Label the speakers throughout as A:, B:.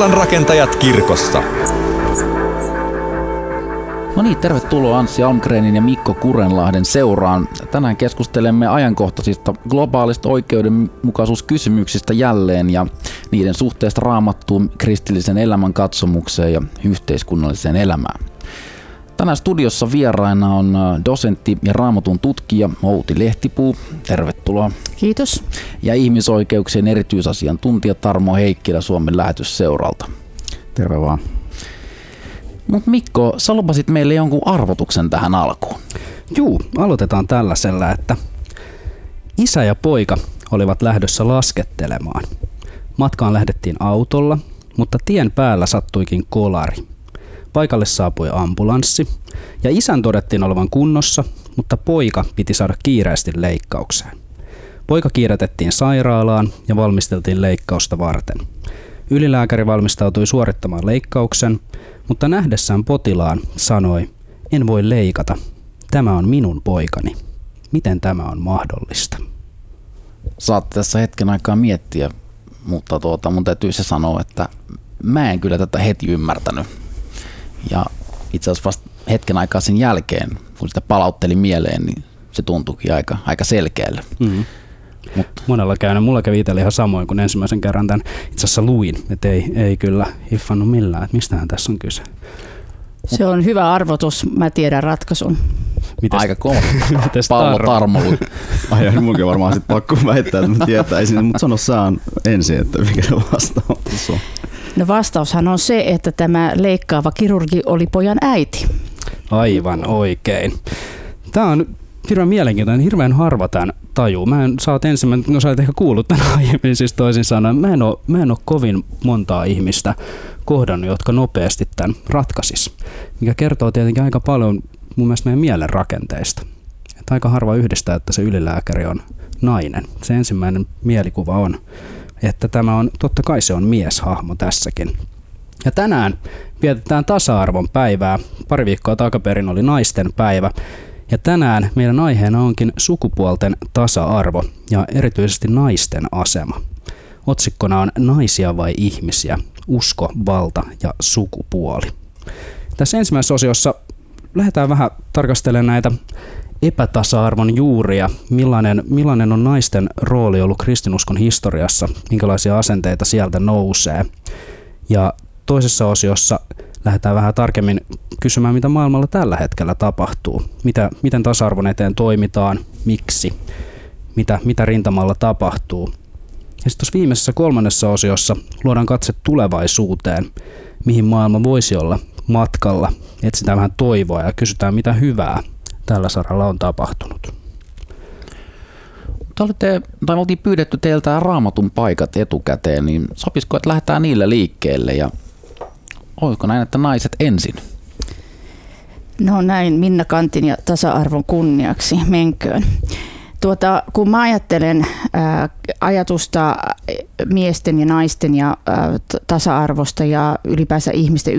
A: Sillanrakentajat kirkossa.
B: No niin, tervetuloa Anssi Almgrenin ja Mikko Kurenlahden seuraan. Tänään keskustelemme ajankohtaisista globaalista oikeudenmukaisuuskysymyksistä jälleen ja niiden suhteesta Raamattuun, kristillisen elämän katsomukseen ja yhteiskunnalliseen elämään. Tänään studiossa vieraina on dosentti ja Raamatun tutkija Outi Lehtipuu. Tervetuloa.
C: Kiitos.
B: Ja ihmisoikeuksien erityisasiantuntija Tarmo Heikkilä Suomen lähetysseuralta.
D: Terve vaan.
B: Mutta Mikko, sä lupasit meille jonkun arvotuksen tähän alkuun.
D: Juu, aloitetaan tällaisella, että isä ja poika olivat lähdössä laskettelemaan. Matkaan lähdettiin autolla, mutta tien päällä sattuikin kolari. Paikalle saapui ambulanssi ja isän todettiin olevan kunnossa, mutta poika piti saada kiireesti leikkaukseen. Poika kiiretettiin sairaalaan ja valmisteltiin leikkausta varten. Ylilääkäri valmistautui suorittamaan leikkauksen, mutta nähdessään potilaan sanoi, en voi leikata, tämä on minun poikani. Miten tämä on mahdollista?
B: Saatte tässä hetken aikaa miettiä, mutta mun täytyy se sanoa, että mä en kyllä tätä heti ymmärtänyt. Ja itse asiassa vasta hetken aikaa sen jälkeen, kun sitä palautteli mieleen, niin se tuntuikin aika selkeälle. Mm-hmm.
D: Monella käynyt. Mulla kävi itsellä ihan samoin, kun ensimmäisen kerran tämän itse asiassa luin, että ei kyllä hiffannut millään, että mistähän tässä on kyse.
C: Se on hyvä arvotus, mä tiedän ratkaisun.
B: Aika kova. Pallo Tarmolle.
E: Ai, munkin varmaan sitten pakko väittää, että mä tietäisin, mutta sano saan ensin, että mikä se vastaus on.
C: No vastaushan on se, että tämä leikkaava kirurgi oli pojan äiti.
D: Aivan oikein. Tämä on hirveän mielenkiintoinen, hirveän harva tämän tajuu. Sä oot ehkä kuullut tämän aiemmin, siis toisin sanoen. Mä en ole kovin montaa ihmistä kohdannut, jotka nopeasti tämän ratkaisis. Mikä kertoo tietenkin aika paljon mun mielestä meidän mielen rakenteista. Että aika harva yhdistää, että se ylilääkäri on nainen. Se ensimmäinen mielikuva on, että tämä on, totta kai se on mieshahmo tässäkin. Ja tänään vietetään tasa-arvon päivää. Pari viikkoa takaperin oli naisten päivä. Ja tänään meidän aiheena onkin sukupuolten tasa-arvo ja erityisesti naisten asema. Otsikkona on naisia vai ihmisiä, usko, valta ja sukupuoli. Tässä ensimmäisessä osiossa lähdetään vähän tarkastelemaan näitä epätasa-arvon juuria, millainen on naisten rooli ollut kristinuskon historiassa, minkälaisia asenteita sieltä nousee. Ja toisessa osiossa lähdetään vähän tarkemmin kysymään, mitä maailmalla tällä hetkellä tapahtuu. Miten tasa-arvon eteen toimitaan, miksi, mitä rintamalla tapahtuu. Ja sitten tuossa viimeisessä kolmannessa osiossa luodaan katse tulevaisuuteen, mihin maailma voisi olla matkalla. Etsitään vähän toivoa ja kysytään, mitä hyvää tällä saralla on tapahtunut.
B: Me oltiin pyydetty teiltä Raamatun paikat etukäteen, niin sopisiko, että lähdetään niillä liikkeelle ja olisiko näin, että naiset ensin?
C: No näin Minna Kantin ja tasa-arvon kunniaksi, menköön. Kun mä ajattelen ajatusta miesten ja naisten ja tasa-arvosta ja ylipäänsä ihmisten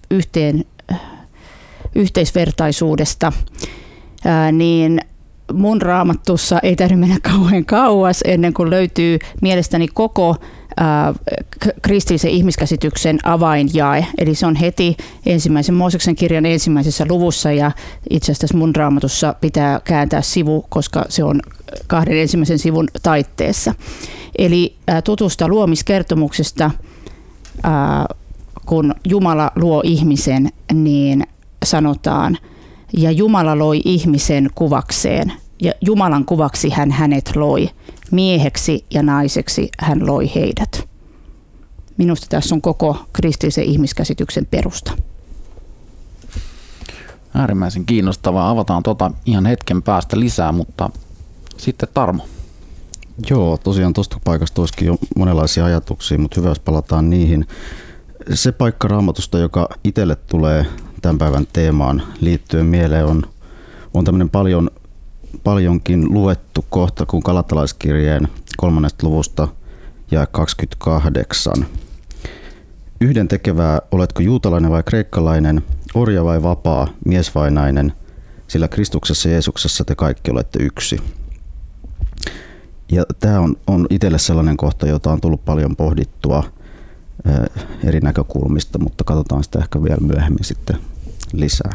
C: yhteisvertaisuudesta, niin mun Raamattussa ei tarvitse mennä kauhean kauas ennen kuin löytyy mielestäni koko kristillisen ihmiskäsityksen avainjae. Eli se on heti ensimmäisen Mooseksen kirjan ensimmäisessä luvussa ja itse asiassa mun Raamatussa pitää kääntää sivu, koska se on 2 ensimmäisen sivun taitteessa. Eli tutusta luomiskertomuksesta, kun Jumala luo ihmisen, niin sanotaan, ja Jumala loi ihmisen kuvakseen, ja Jumalan kuvaksi hän hänet loi. Mieheksi ja naiseksi hän loi heidät. Minusta tässä on koko kristillisen ihmiskäsityksen perusta.
B: Äärimmäisen kiinnostavaa. Avataan ihan hetken päästä lisää, mutta sitten Tarmo.
E: Joo, tosiaan tuosta paikasta olisikin jo monenlaisia ajatuksia, mutta hyvä, jos palataan niihin. Se paikka Raamatusta, joka itselle tulee tämän päivän teemaan liittyen mieleen, on tämmöinen paljonkin luettu kohta kuin Galatalaiskirjeen 3. luvusta ja 28. Yhdentekevää, oletko juutalainen vai kreikkalainen, orja vai vapaa, mies vai nainen, sillä Kristuksessa Jeesuksessa te kaikki olette yksi. Ja tämä on itselle sellainen kohta, jota on tullut paljon pohdittua eri näkökulmista, mutta katsotaan sitä ehkä vielä myöhemmin sitten lisää.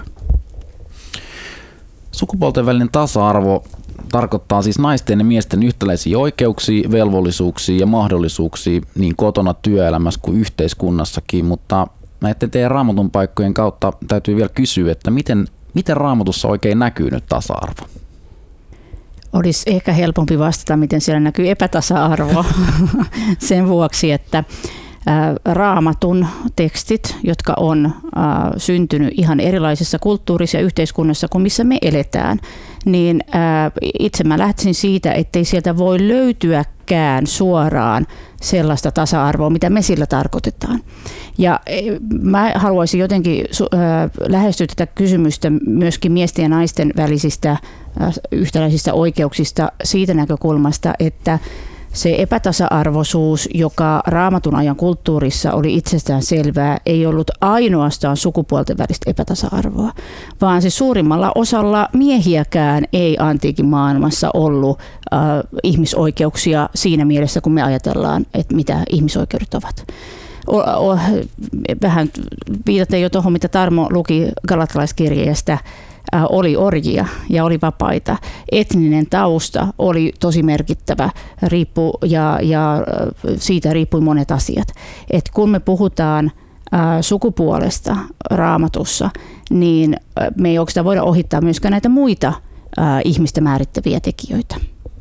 B: Sukupuolten välinen tasa-arvo tarkoittaa siis naisten ja miesten yhtäläisiä oikeuksia, velvollisuuksia ja mahdollisuuksia niin kotona, työelämässä kuin yhteiskunnassakin, mutta näiden teidän Raamatun paikkojen kautta täytyy vielä kysyä, että miten Raamatussa oikein näkyy nyt tasa-arvo?
C: Olisi ehkä helpompi vastata, miten siellä näkyy epätasa-arvo sen vuoksi, että Raamatun tekstit, jotka on syntynyt ihan erilaisessa kulttuurissa ja yhteiskunnassa kuin missä me eletään, niin itse mä lähtisin siitä, ettei sieltä voi löytyäkään suoraan sellaista tasa-arvoa, mitä me sillä tarkoitetaan. Ja mä haluaisin jotenkin lähestyä tätä kysymystä myöskin miesten ja naisten välisistä yhtäläisistä oikeuksista siitä näkökulmasta, että se epätasa-arvoisuus, joka Raamatun ajan kulttuurissa oli itsestään selvää, ei ollut ainoastaan sukupuolten välistä epätasa-arvoa, vaan se suurimmalla osalla miehiäkään ei antiikin maailmassa ollut ihmisoikeuksia siinä mielessä, kun me ajatellaan, että mitä ihmisoikeudet ovat. Vähän viitaten jo tuohon, mitä Tarmo luki Galatalaiskirjeestä, oli orjia ja oli vapaita. Etninen tausta oli tosi merkittävä ja siitä riippui monet asiat. Et kun me puhutaan sukupuolesta Raamatussa, niin me ei oikeastaan voida ohittaa myöskään näitä muita ihmistä määrittäviä tekijöitä.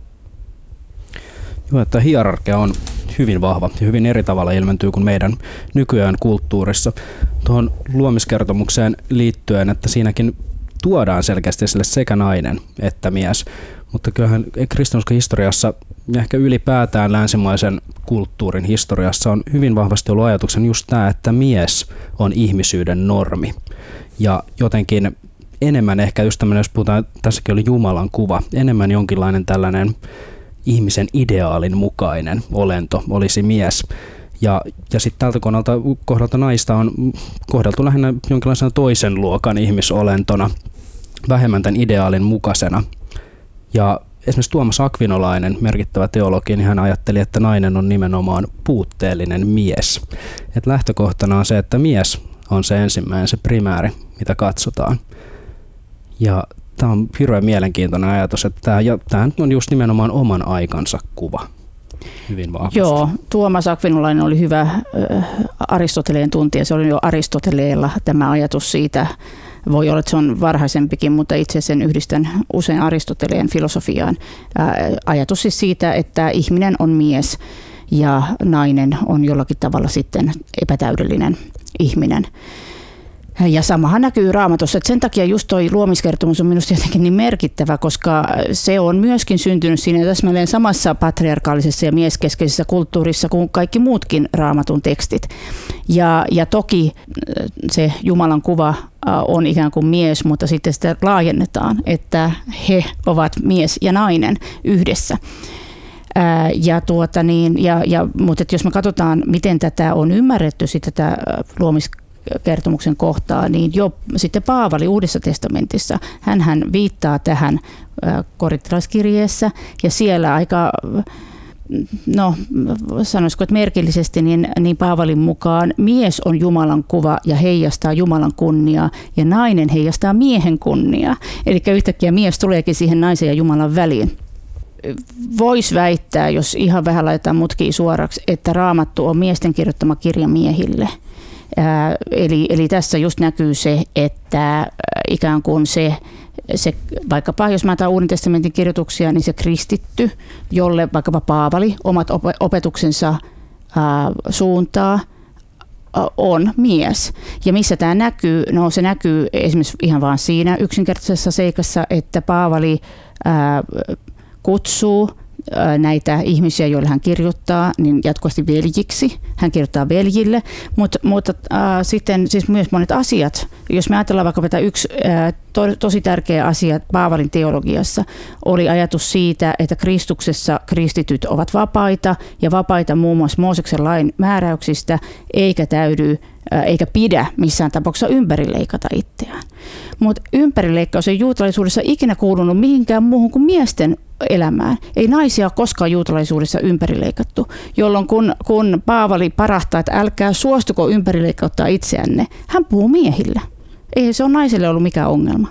D: Joo, että hierarkia on hyvin vahva ja hyvin eri tavalla ilmentyy kuin meidän nykyään kulttuurissa. Tuohon luomiskertomukseen liittyen, että siinäkin tuodaan selkeästi esille sekä nainen että mies, mutta kyllähän kristinuskon historiassa ja ehkä ylipäätään länsimaisen kulttuurin historiassa on hyvin vahvasti ollut ajatuksen just tämä, että mies on ihmisyyden normi. Ja jotenkin enemmän ehkä just tämmöinen, jos puhutaan, tässäkin oli Jumalan kuva, enemmän jonkinlainen tällainen ihmisen ideaalin mukainen olento olisi mies. Ja sitten tältä kohdalta naista on kohdeltu lähinnä jonkinlaisena toisen luokan ihmisolentona, vähemmän tämän ideaalin mukaisena. Ja esimerkiksi Tuomas Akvinolainen, merkittävä teologi, niin hän ajatteli, että nainen on nimenomaan puutteellinen mies. Et lähtökohtana on se, että mies on se ensimmäinen, se primääri, mitä katsotaan. Ja tämä on hirveän mielenkiintoinen ajatus, että tämä on just nimenomaan oman aikansa kuva. Hyvin vahvasti.
C: Joo, Tuomas Akvinolainen oli hyvä Aristoteleen tuntija. Se oli jo Aristoteleella tämä ajatus siitä. Voi olla, että se on varhaisempikin, mutta itse sen yhdistän usein Aristoteleen filosofiaan. Ajatus siis siitä, että ihminen on mies ja nainen on jollakin tavalla sitten epätäydellinen ihminen. Ja samahan näkyy Raamatussa, että sen takia just toi luomiskertomus on minusta jotenkin niin merkittävä, koska se on myöskin syntynyt siinä täsmälleen samassa patriarkaalisessa ja mieskeskeisessä kulttuurissa kuin kaikki muutkin Raamatun tekstit. Ja toki se Jumalan kuva on ikään kuin mies, mutta sitten sitä laajennetaan, että he ovat mies ja nainen yhdessä. Mutta jos me katsotaan, miten tätä on ymmärretty, tätä luomiskertomuksen kohtaa, niin jo sitten Paavali Uudessa testamentissa, hän viittaa tähän korintolaiskirjeessä ja siellä aika, sanoisiko, että merkillisesti, niin Paavalin mukaan mies on Jumalan kuva ja heijastaa Jumalan kunniaa ja nainen heijastaa miehen kunniaa. Eli yhtäkkiä mies tuleekin siihen naisen ja Jumalan väliin. Voisi väittää, jos ihan vähän laitetaan mutkia suoraksi, että Raamattu on miesten kirjoittama kirja miehille. Eli tässä just näkyy se, että ikään kuin se vaikkapa jos mä otan Uuden testamentin kirjoituksia, niin se kristitty, jolle vaikkapa Paavali omat opetuksensa suuntaa, on mies. Ja missä tämä näkyy? No se näkyy esimerkiksi ihan vaan siinä yksinkertaisessa seikassa, että Paavali kutsuu näitä ihmisiä, joille hän kirjoittaa, niin jatkuvasti veljiksi. Hän kirjoittaa veljille, mutta sitten siis myös monet asiat. Jos me ajatellaan vaikka tätä yksi tosi tärkeä asia Paavalin teologiassa, oli ajatus siitä, että Kristuksessa kristityt ovat vapaita ja vapaita muun muassa Mooseksen lain määräyksistä, eikä pidä missään tapauksessa ympärileikata itseään. Mutta ympärileikkaus ei juutalaisuudessa ikinä kuulunut mihinkään muuhun kuin miesten elämään. Ei naisia koskaan juutalaisuudessa ympärileikattu, jolloin kun Paavali parahtaa, että älkää suostuko ympärileikkauttaa itseänne, hän puhuu miehille. Ei se ole naiselle ollut mikään ongelma.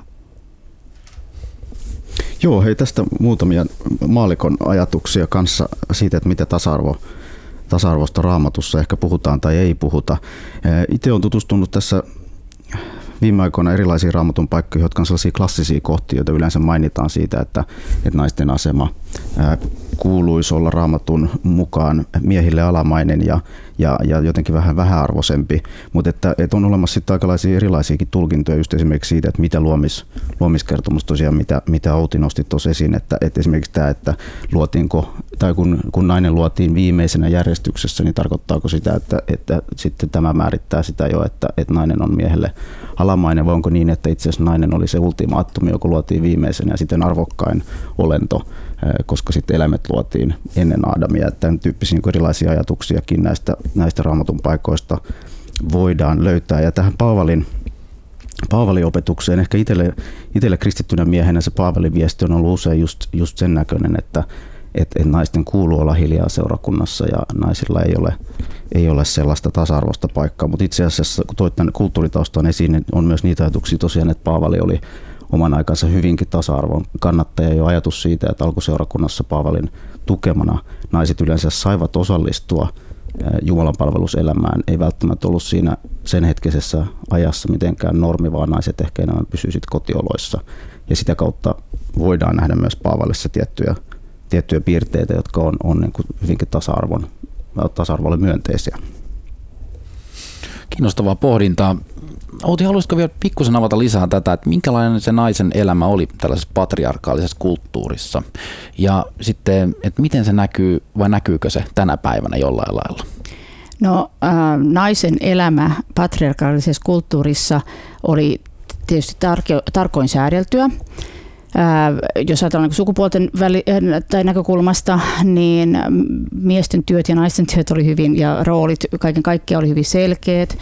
E: Joo, hei, tästä muutamia maallikon ajatuksia kanssa siitä, että mitä tasa-arvosta Raamatussa ehkä puhutaan tai ei puhuta. Itse olen tutustunut tässä viime aikoina erilaisiin Raamatun paikkoihin, jotka on sellaisia klassisia kohtia, joita yleensä mainitaan siitä, että naisten asema kuuluisi olla Raamatun mukaan miehille alamainen ja jotenkin vähän vähäarvoisempi, mutta että on olemassa sitten aikalaisia erilaisiakin tulkintoja just esimerkiksi siitä, että mitä luomiskertomus tosiaan, mitä Outi nosti tuossa esiin, että esimerkiksi tämä, että luotiinko, tai kun nainen luotiin viimeisenä järjestyksessä, niin tarkoittaako sitä, että sitten tämä määrittää sitä jo, että nainen on miehelle alamainen, vai onko niin, että itse asiassa nainen oli se ultimaattumi, joka luotiin viimeisenä ja sitten arvokkain olento, koska sitten eläimet luotiin ennen Aadamia. Tämän tyyppisiä niin erilaisia ajatuksiakin näistä Raamatun paikoista voidaan löytää. Ja tähän Paavalin opetukseen, ehkä itselle kristittynä miehenä se Paavalin viesti on ollut usein just sen näköinen, että naisten kuuluu olla hiljaa seurakunnassa ja naisilla ei ole sellaista tasa-arvoista paikkaa. Mutta itse asiassa, kun toit tämän kulttuuritaustan esiin, niin on myös niitä ajatuksia tosiaan, että Paavali oli oman aikansa hyvinkin tasa-arvon kannattaja. Jo ajatus siitä, että alkuseurakunnassa Paavalin tukemana naiset yleensä saivat osallistua Jumalan palveluselämään, ei välttämättä ollut siinä sen hetkisessä ajassa mitenkään normi, vaan naiset ehkä enemmän pysyivät kotioloissa. Ja sitä kautta voidaan nähdä myös Paavalissa tiettyjä piirteitä, jotka on niin kuin hyvinkin tasa-arvolle myönteisiä.
B: Kiinnostavaa pohdintaa. Outi, haluaisitko vielä pikkusen avata lisää tätä, että minkälainen se naisen elämä oli tällaisessa patriarkaalisessa kulttuurissa? Ja sitten, että miten se näkyy vai näkyykö se tänä päivänä jollain lailla?
C: No, naisen elämä patriarkaalisessa kulttuurissa oli tietysti tarkoin säädeltyä. Jos ajatellaan sukupuolten tai näkökulmasta, niin miesten työt ja naisten työt oli hyvin, ja roolit kaiken kaikkiaan oli hyvin selkeät.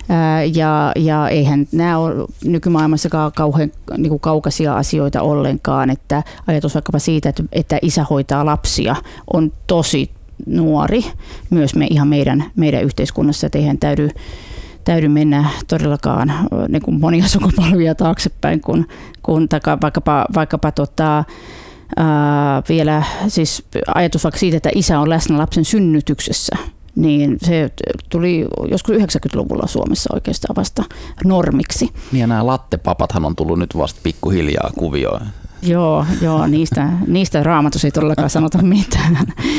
C: Ja eihän nämä ole nykymaailmassakaan kauhean niin kuin kaukaisia asioita ollenkaan, että ajatus vaikkapa siitä, että isä hoitaa lapsia, on tosi nuori myös ihan meidän yhteiskunnassa, että eihän täydy mennä todellakaan niin kuin monia sukupolvia taaksepäin, kun vaikkapa vielä siis ajatus vaikka siitä, että isä on läsnä lapsen synnytyksessä, niin se tuli joskus 90-luvulla Suomessa oikeastaan vasta normiksi.
B: Niin ja nämä lattepapathan on tullut nyt vasta pikkuhiljaa kuvioon.
C: Joo, niistä Raamatussa ei todellakaan sanota mitään.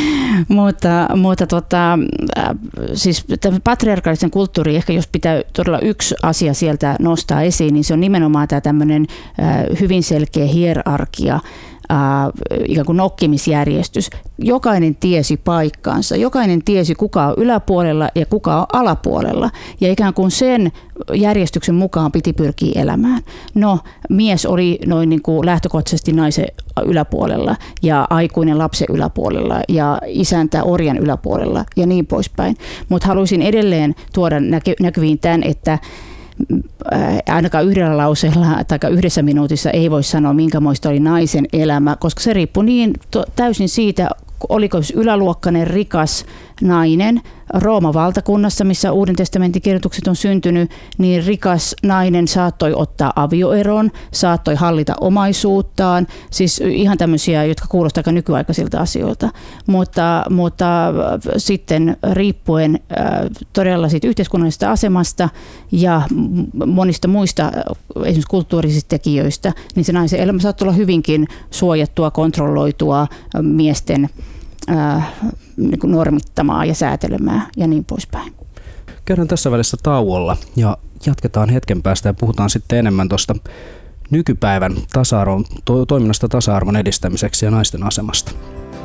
C: mutta siis tämä patriarkaalisen kulttuuri, ehkä jos pitää todella yksi asia sieltä nostaa esiin, niin se on nimenomaan tämä tämmöinen hyvin selkeä hierarkia, ikään kuin nokkimisjärjestys. Jokainen tiesi paikkaansa, jokainen tiesi kuka on yläpuolella ja kuka on alapuolella, ja ikään kuin sen järjestyksen mukaan piti pyrkiä elämään. No, mies oli noin niin kuin lähtökohtaisesti naisen yläpuolella ja aikuinen lapsen yläpuolella ja isäntä orjan yläpuolella ja niin poispäin. Mutta haluaisin edelleen tuoda näkyviin tämän, että ainakaan yhdellä lauseella tai yhdessä minuutissa ei voi sanoa, minkämoista oli naisen elämä, koska se riippuu niin täysin siitä, oliko yläluokkainen rikas nainen Rooman valtakunnassa, missä Uuden testamentin kirjoitukset on syntynyt, niin rikas nainen saattoi ottaa avioeron, saattoi hallita omaisuuttaan, siis ihan tämmöisiä, jotka kuulostavat aika nykyaikaisilta asioilta, mutta sitten riippuen todella siitä yhteiskunnallisesta asemasta ja monista muista esimerkiksi kulttuurisista tekijöistä, niin se naisen elämä saattoi olla hyvinkin suojattua, kontrolloitua miesten niin kuin normittamaa ja säätelemää ja niin poispäin.
D: Käydään tässä välissä tauolla ja jatketaan hetken päästä ja puhutaan sitten enemmän tuosta nykypäivän toiminnasta tasa-arvon edistämiseksi ja naisten asemasta.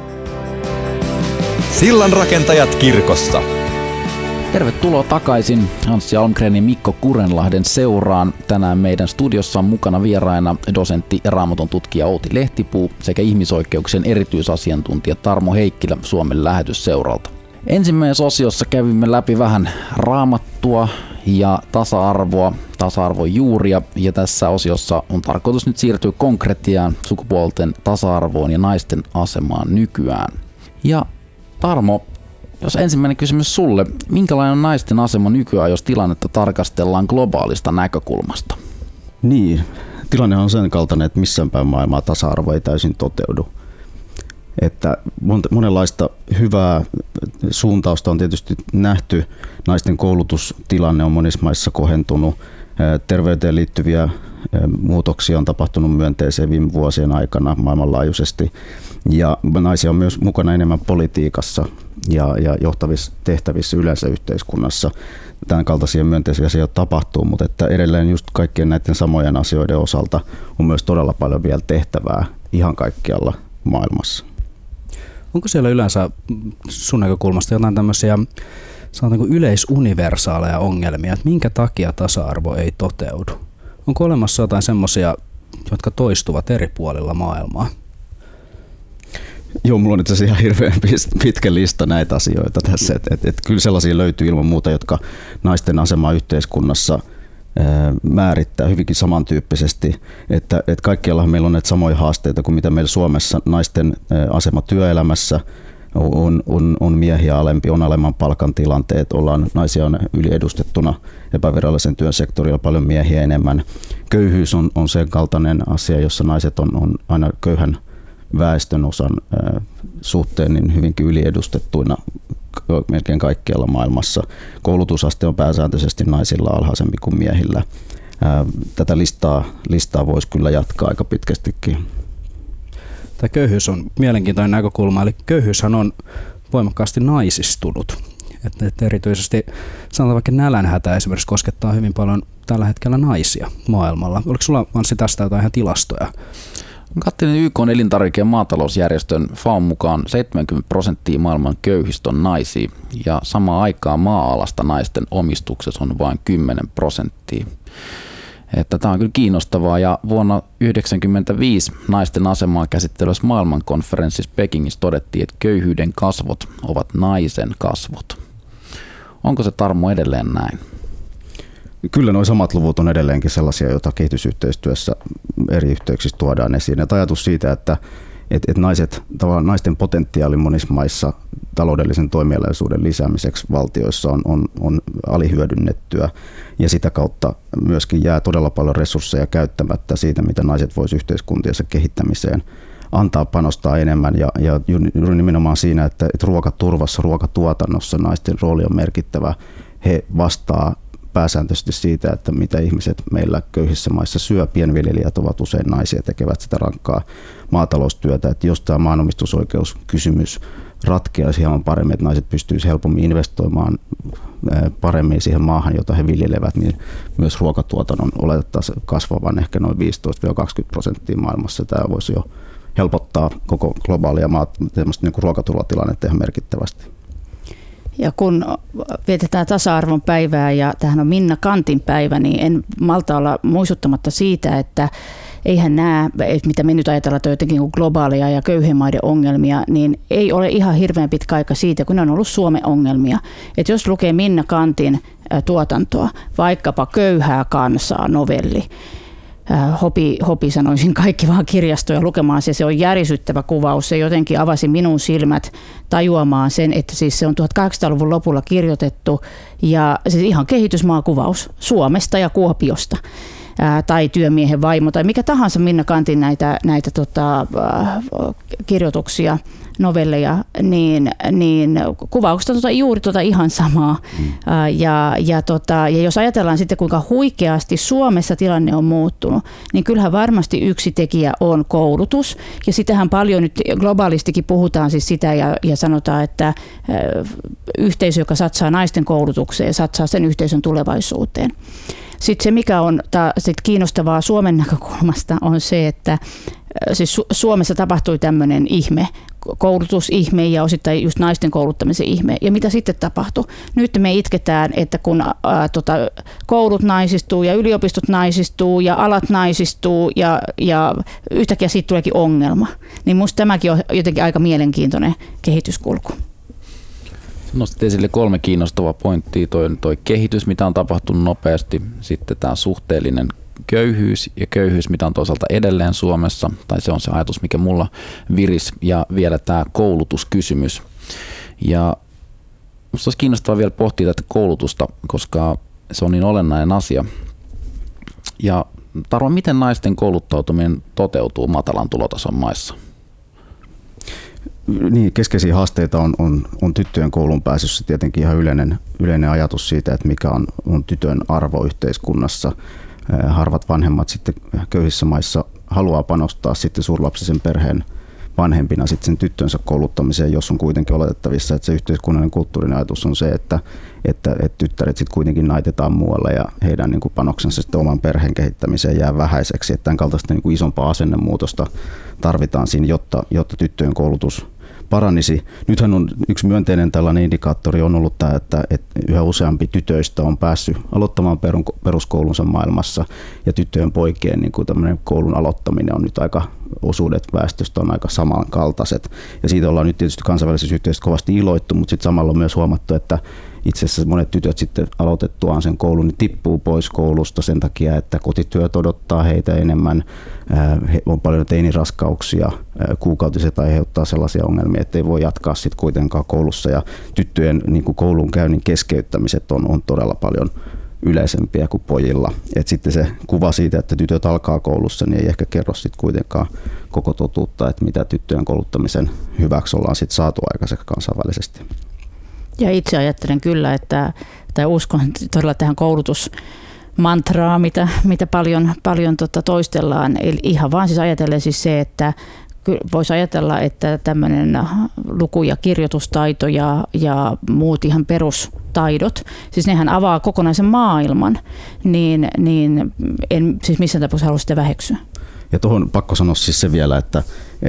A: Sillanrakentajat kirkossa.
B: Tervetuloa takaisin Anssi Almgrenin Mikko Kurenlahden seuraan. Tänään meidän studiossa on mukana vieraina dosentti ja Raamatun tutkija Outi Lehtipuu sekä ihmisoikeuksien erityisasiantuntija Tarmo Heikkilä Suomen lähetysseuralta. Ensimmäisessä osiossa kävimme läpi vähän raamattua ja tasa-arvoa, tasa-arvon juuria, ja tässä osiossa on tarkoitus nyt siirtyä konkretiaan, sukupuolten tasa-arvoon ja naisten asemaan nykyään. Ja Tarmo, jos ensimmäinen kysymys sulle, minkälainen on naisten asema nykyään, jos tilannetta tarkastellaan globaalista näkökulmasta?
E: Niin, tilanne on sen kaltainen, että missään päin maailmaa tasa-arvo ei täysin toteudu. Että monenlaista hyvää suuntausta on tietysti nähty. Naisten koulutustilanne on monissa maissa kohentunut. Terveyteen liittyviä muutoksia on tapahtunut myönteiseen viime vuosien aikana maailmanlaajuisesti. Ja naisia on myös mukana enemmän politiikassa ja johtavissa tehtävissä yleensä yhteiskunnassa. Tämän kaltaisia myönteisiä asioita tapahtuu, mutta että edelleen just kaikkien näiden samojen asioiden osalta on myös todella paljon vielä tehtävää ihan kaikkialla maailmassa.
D: Onko siellä yleensä sun näkökulmasta jotain tämmöisiä sanotaanko yleisuniversaaleja ongelmia, että minkä takia tasa-arvo ei toteudu? Onko olemassa jotain semmoisia, jotka toistuvat eri puolilla maailmaa?
E: Joo, mulla on itse asiassa ihan hirveän pitkä lista näitä asioita tässä. Et kyllä sellaisia löytyy ilman muuta, jotka naisten asemaa yhteiskunnassa määrittää hyvinkin samantyyppisesti, että kaikkiallahan meillä on näitä samoja haasteita kuin mitä meillä Suomessa. Naisten asema työelämässä on miehiä alempi, on alemman palkan tilanteet, naisia on yliedustettuna epävirallisen työn sektorilla, paljon miehiä enemmän. Köyhyys on sen kaltainen asia, jossa naiset on aina köyhän väestönosan suhteen niin hyvinkin yliedustettuina melkein kaikkialla maailmassa. Koulutusaste on pääsääntöisesti naisilla alhaisempi kuin miehillä. Tätä listaa voisi kyllä jatkaa aika pitkästikin.
D: Tämä köyhyys on mielenkiintoinen näkökulma, eli köyhyyshän on voimakkaasti naisistunut. Että erityisesti sanotaan vaikka nälänhätä esimerkiksi koskettaa hyvin paljon tällä hetkellä naisia maailmalla. Oliko sulla, Anssi, tästä jotain ihan tilastoja?
B: Katselin YK:n elintarvike- ja maatalousjärjestön FAOn mukaan 70% maailman köyhistä on naisia, ja samaan aikaan maa-alasta naisten omistuksessa on vain 10%. Että tämä on kyllä kiinnostavaa, ja vuonna 1995 naisten asemaa käsittelevässä maailmankonferenssissa Pekingissä todettiin, että köyhyyden kasvot ovat naisen kasvot. Onko se, Tarmo, edelleen näin?
E: Kyllä nuo samat luvut on edelleenkin sellaisia, joita kehitysyhteistyössä eri yhteyksissä tuodaan esiin. Et ajatus siitä, että naisten potentiaali monissa maissa taloudellisen toimeliaisuuden lisäämiseksi valtioissa on alihyödynnettyä, ja sitä kautta myöskin jää todella paljon resursseja käyttämättä siitä, mitä naiset voisivat yhteiskuntiensa kehittämiseen antaa, panostaa enemmän, ja juuri nimenomaan siinä, että ruokaturvassa, ruokatuotannossa naisten rooli on merkittävä. He vastaa pääsääntöisesti siitä, että mitä ihmiset meillä köyhissä maissa syö. Pienviljelijät ovat usein naisia, tekevät sitä rankkaa maataloustyötä. Että jos tämä maanomistusoikeuskysymys ratkeaisi hieman paremmin, että naiset pystyisivät helpommin investoimaan paremmin siihen maahan, jota he viljelevät, niin myös ruokatuotannon oletettaisiin kasvavan ehkä noin 15-20% maailmassa. Tämä voisi jo helpottaa koko globaalia niin ruokaturvatilannetta ihan merkittävästi.
C: Ja kun vietetään tasa-arvon päivää ja tämähän on Minna Canthin päivä, niin en malta olla muistuttamatta siitä, että eihän nämä, mitä me nyt ajatellaan, että jotenkin kuin globaalia ja köyhien maiden ongelmia, niin ei ole ihan hirveän pitkä aika siitä, kun ne on ollut Suomen ongelmia. Että jos lukee Minna Canthin tuotantoa, vaikkapa Köyhää kansaa -novelli, Hopi sanoisin kaikki vaan kirjastoja lukemaan se on järisyttävä kuvaus. Se jotenkin avasi minun silmät tajuamaan sen, että siis se on 1800-luvun lopulla kirjoitettu ja siis ihan kehitysmaakuvaus Suomesta ja Kuopiosta. Tai työmiehen vaimo tai mikä tahansa Minna Canthin näitä kirjoituksia, novelleja, niin kuvauksesta juuri ihan samaa. Ja jos ajatellaan sitten, kuinka huikeasti Suomessa tilanne on muuttunut, niin kyllähän varmasti yksi tekijä on koulutus. Ja sitähän paljon nyt globaalistikin puhutaan siis sitä ja sanotaan, että yhteisö, joka satsaa naisten koulutukseen, satsaa sen yhteisön tulevaisuuteen. Sitten se, mikä on kiinnostavaa Suomen näkökulmasta, on se, että siis Suomessa tapahtui tämmöinen ihme, koulutusihme ja osittain just naisten kouluttamisen ihme. Ja mitä sitten tapahtui? Nyt me itketään, että kun koulut naisistuu ja yliopistot naisistuu ja alat naisistuu ja yhtäkkiä siitä tuleekin ongelma. Niin musta tämäkin on jotenkin aika mielenkiintoinen kehityskulku.
B: Nostit esille 3 kiinnostavaa pointtia. Toi kehitys, mitä on tapahtunut nopeasti, sitten tämä suhteellinen köyhyys ja köyhyys, mitä on toisaalta edelleen Suomessa, tai se on se ajatus, mikä mulla viris, ja vielä tämä koulutuskysymys. Ja musta olisi kiinnostavaa vielä pohtia tätä koulutusta, koska se on niin olennainen asia. Ja Tarvo, miten naisten kouluttautuminen toteutuu matalan tulotason maissa?
E: Niin, keskeisiä haasteita on tyttöjen koulun pääsyssä tietenkin ihan yleinen ajatus siitä, että mikä on tytön arvo yhteiskunnassa. Harvat vanhemmat sitten köyhissä maissa haluaa panostaa sitten suurlapsisen perheen vanhempina sitten sen tyttönsä kouluttamiseen, jos on kuitenkin oletettavissa, että se yhteiskunnallinen kulttuurinen ajatus on se, että tyttäret sitten kuitenkin naitetaan muualle ja heidän niin kuin panoksensa sitten oman perheen kehittämiseen jää vähäiseksi. Että tämän kaltaista niin kuin isompaa asennemuutosta tarvitaan siinä, jotta tyttöjen koulutus paranisi. Nythän on yksi myönteinen tällainen indikaattori on ollut tämä, että yhä useampi tytöistä on päässyt aloittamaan peruskoulunsa maailmassa ja tyttöjen poikien niin kuin tämmöinen koulun aloittaminen on nyt osuudet väestöstä on aika samankaltaiset. Ja siitä ollaan nyt tietysti kansainvälisessä yhteisössä kovasti iloittu, mutta sitten samalla on myös huomattu, että itse asiassa monet tytöt sitten aloitettuaan sen koulun niin tippuu pois koulusta sen takia, että kotityöt odottaa heitä enemmän. On paljon teiniraskauksia. Kuukautiset aiheuttaa sellaisia ongelmia, että ei voi jatkaa sitten kuitenkaan koulussa. Ja tyttöjen niin kuin koulun käynnin keskeyttämiset on todella paljon yleisempiä kuin pojilla. Et sitten se kuva siitä, että tytöt alkaa koulussa, niin ei ehkä kerro sitten kuitenkaan koko totuutta, että mitä tyttöjen kouluttamisen hyväksi ollaan sitten saatu aikaiseksi kansainvälisesti.
C: Ja itse ajattelen kyllä, tai uskon todella tähän koulutusmantraa, mitä paljon toistellaan. Eli ihan vaan siis ajatellen siis se, että voisi ajatella, että tämmöinen luku- ja kirjoitustaito ja muut ihan perustaidot, siis nehän avaa kokonaisen maailman, niin en siis missään tapauksessa halua sitä väheksyä.
E: Ja tuohon pakko sanoa siis se vielä, että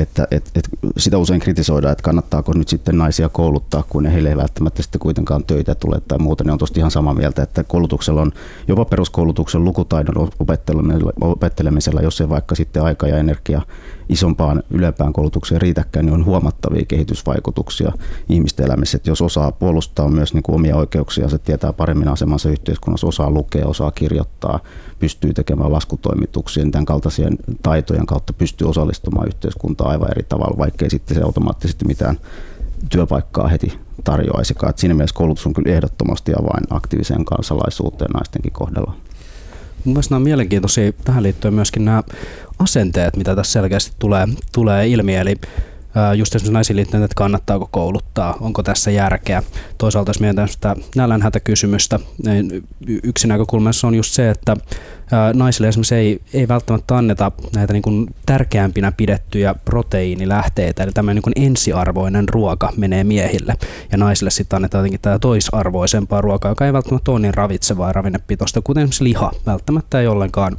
E: sitä usein kritisoidaan, että kannattaako nyt sitten naisia kouluttaa, kun heille ei välttämättä sitten kuitenkaan töitä tule tai muuta. Ne on tosta ihan samaa mieltä, että koulutuksella on jopa peruskoulutuksen lukutaidon opettelemisella, jos ei vaikka sitten aika ja energia isompaan ylempään koulutukseen riitäkään, niin on huomattavia kehitysvaikutuksia ihmisten elämässä. Että jos osaa puolustaa myös niin kuin omia oikeuksia, se tietää paremmin asemansa yhteiskunnassa, osaa lukea, osaa kirjoittaa, pystyy tekemään laskutoimituksia, niin tämän kaltaisien taitojen kautta pystyy osallistumaan yhteiskuntaan aivan eri tavalla, vaikkei sitten se automaattisesti mitään työpaikkaa heti tarjoaisikaan. Että siinä mielessä koulutus on kyllä ehdottomasti avain aktiiviseen kansalaisuuteen naistenkin kohdalla.
D: Mun mielestä nämä on mielenkiintoisia tähän liittyen myöskin nämä asenteet, mitä tässä selkeästi tulee ilmi. Eli just esimerkiksi naisiin liittyen, että kannattaako kouluttaa, onko tässä järkeä. Toisaalta jos mietitään sitä nälänhätäkysymystä, niin yksi näkökulma on just se, että naisille esimerkiksi ei välttämättä anneta näitä niin kuin tärkeämpinä pidettyjä proteiinilähteitä, eli tämmöinen niin kuin ensiarvoinen ruoka menee miehille, ja naisille sitten annetaan jotenkin tämä toisarvoisempaa ruokaa, joka ei välttämättä ole niin ravitsevaa ja ravinnepitoista, kuten esimerkiksi liha, välttämättä ei ollenkaan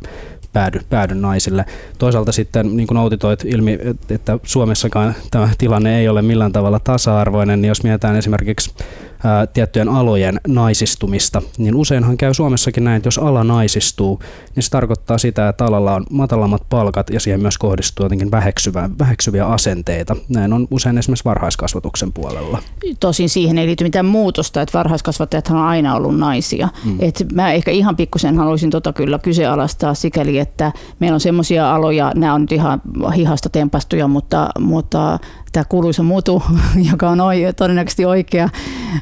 D: päädy naisille. Toisaalta sitten, niin kuin auditoit ilmi, että Suomessakaan tämä tilanne ei ole millään tavalla tasa-arvoinen, niin jos mietitään esimerkiksi tiettyjen alojen naisistumista, niin useinhan käy Suomessakin näin, että jos ala naisistuu, niin se tarkoittaa sitä, että alalla on matalammat palkat ja siihen myös kohdistuu jotenkin väheksyviä asenteita. Näin on usein esimerkiksi varhaiskasvatuksen puolella. Tosin
C: siihen ei liity mitään muutosta, että varhaiskasvattajat on aina ollut naisia. Et mä ehkä ihan pikkusen haluaisin kyllä kyseenalaistaa sikäli, että meillä on semmoisia aloja, nämä on nyt ihan hihasta tempastuja, mutta tämä kuuluisa mutu, joka on todennäköisesti oikea,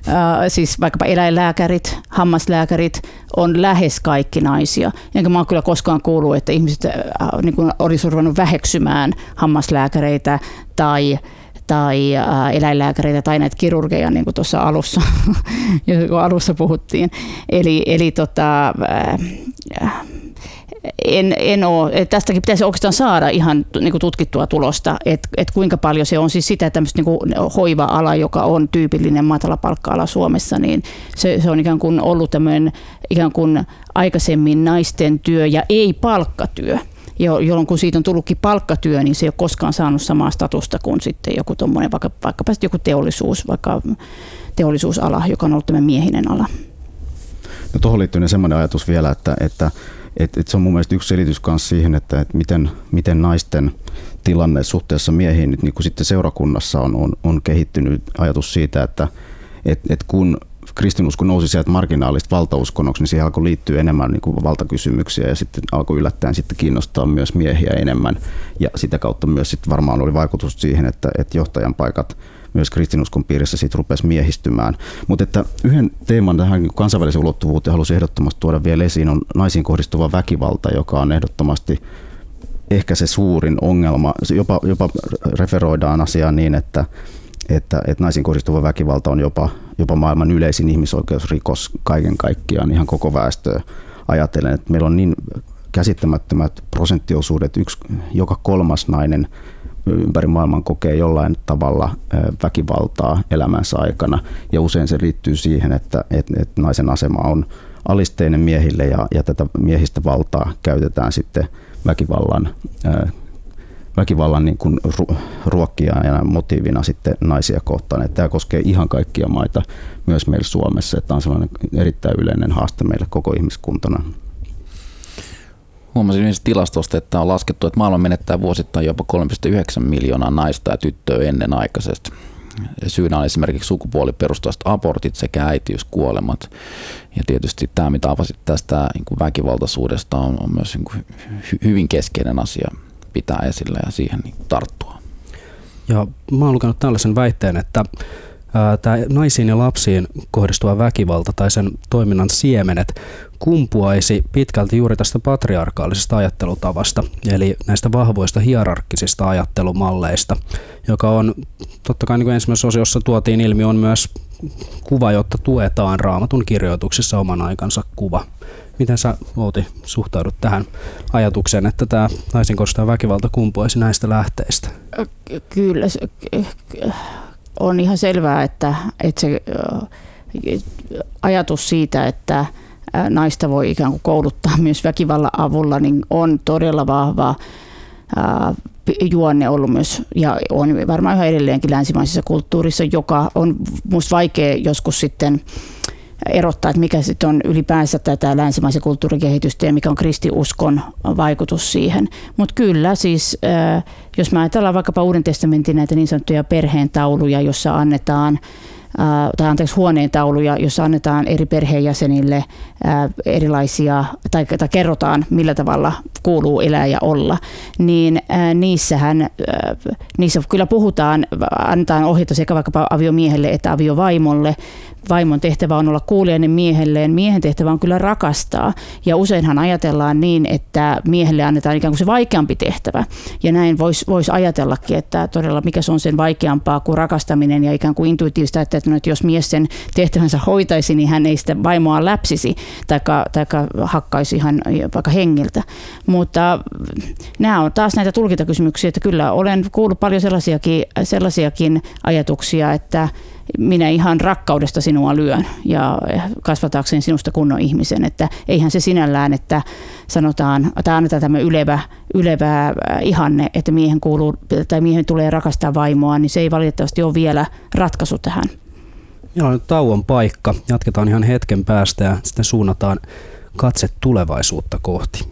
C: siis vaikkapa eläinlääkärit, hammaslääkärit, on lähes kaikki naisia. Enkä mä oon kyllä koskaan kuullut, että ihmiset niin kuin olisi ruvennut väheksymään hammaslääkäreitä tai eläinlääkäreitä tai näitä kirurgeja, niin kuin tuossa alussa puhuttiin. Eli en ole, tästäkin pitäisi oikeastaan saada ihan niin kuin tutkittua tulosta, että kuinka paljon se on siis sitä tämmöistä niin kuin hoiva-ala, joka on tyypillinen matalapalkka-ala Suomessa, niin se on ikään kuin ollut tämmöinen ikään kuin aikaisemmin naisten työ ja ei palkkatyö. Jolloin kun siitä on tullutkin palkkatyö, niin se ei ole koskaan saanut samaa statusta kuin sitten joku tuommoinen, vaikkapa joku teollisuus, vaikka teollisuusala, joka on ollut tämmöinen miehinen ala.
E: No tuohon liittyy semmoinen ajatus vielä, että se on mun mielestä yksi selitys myös siihen, että miten naisten tilanne suhteessa miehiin nyt niin kuin sitten seurakunnassa on kehittynyt ajatus siitä, että että kun kristinusko nousi sieltä marginaalista valtauskonnoksi, niin siihen alkoi liittyä enemmän niin kuin valtakysymyksiä ja sitten alkoi yllättäen sitten kiinnostaa myös miehiä enemmän. Ja sitä kautta myös sitten varmaan oli vaikutus siihen, että johtajan paikat myös kristinuskon piirissä siitä rupesi miehistymään. Mutta että yhden teeman tähän kansainvälisen ulottuvuuteen halusin ehdottomasti tuoda vielä esiin on naisiin kohdistuva väkivalta, joka on ehdottomasti ehkä se suurin ongelma. Jopa referoidaan asiaan niin, että naisiin kohdistuva väkivalta on jopa maailman yleisin ihmisoikeusrikos kaiken kaikkiaan ihan koko väestöä ajatellen. Että meillä on niin käsittämättömät prosenttiosuudet, joka kolmas nainen ympäri maailman kokee jollain tavalla väkivaltaa elämänsä aikana. Ja usein se liittyy siihen, että naisen asema on alisteinen miehille ja tätä miehistä valtaa käytetään sitten väkivallan niin kuin ruokkijana ja motiivina sitten naisia kohtaan. Että tämä koskee ihan kaikkia maita, myös meillä Suomessa. Tämä on sellainen erittäin yleinen haaste meille koko ihmiskuntana.
B: Huomasin yhdessä tilastosta, että on laskettu, että maailma menettää vuosittain jopa 3,9 miljoonaa naista ja tyttöä ennenaikaisesti. Syynä on esimerkiksi sukupuoliperustaiset abortit sekä äitiyskuolemat. Ja tietysti tämä, mitä avasit tästä niin väkivaltaisuudesta, on myös niin hyvin keskeinen asia pitää esillä ja siihen tarttua.
D: Ja mä oon lukenut tällaisen väitteen, että tämä naisiin ja lapsiin kohdistuva väkivalta tai sen toiminnan siemenet kumpuaisi pitkälti juuri tästä patriarkaalisesta ajattelutavasta, eli näistä vahvoista hierarkkisista ajattelumalleista, joka on totta kai niin kuin ensimmäisessä osiossa tuotiin ilmi, on myös kuva, jotta tuetaan Raamatun kirjoituksissa oman aikansa kuva. Miten sä, Outi, suhtaudut tähän ajatukseen, että tämä naisiin kohdistuva väkivalta kumpuaisi näistä lähteistä?
C: Kyllä, on ihan selvää, että se ajatus siitä, että naista voi ikään kuin kouluttaa myös väkivallan avulla, niin on todella vahva juonne ollut myös, ja on varmaan yhä edelleenkin länsimaisessa kulttuurissa, joka on musta vaikea joskus sitten erottaa, että mikä sitten on ylipäänsä tätä länsimaisen kulttuurikehitystä ja mikä on kristiuskon vaikutus siihen. Mutta kyllä siis, jos me ajatellaan vaikkapa Uuden testamentin näitä niin sanottuja perheen tauluja, jossa annetaan huoneen tauluja, jossa annetaan eri perheenjäsenille erilaisia, tai kerrotaan millä tavalla kuuluu elää ja olla, niin niissä kyllä puhutaan, annetaan ohjeita sekä vaikkapa aviomiehelle että aviovaimolle. Vaimon tehtävä on olla kuulijainen miehelleen, miehen tehtävä on kyllä rakastaa. Ja useinhan ajatellaan niin, että miehelle annetaan ikään kuin se vaikeampi tehtävä. Ja näin voisi ajatellakin, että todella mikä se on sen vaikeampaa kuin rakastaminen ja ikään kuin intuitiivista, että jos mies sen tehtävänsä hoitaisi, niin hän ei sitä vaimoa läpsisi tai hakkaisi ihan vaikka hengiltä. Mutta nämä on taas näitä tulkintakysymyksiä, että kyllä olen kuullut paljon sellaisiakin ajatuksia, että minä ihan rakkaudesta sinua lyön ja kasvataakseni sinusta kunnon ihmisen, että eihän se sinällään, että sanotaan, tai annetaan tämä ylevä ihanne, että miehen tulee rakastaa vaimoa, niin se ei valitettavasti ole vielä ratkaisu tähän.
D: Meillä on nyt tauon paikka. Jatketaan ihan hetken päästä ja sitten suunnataan katse tulevaisuutta kohti.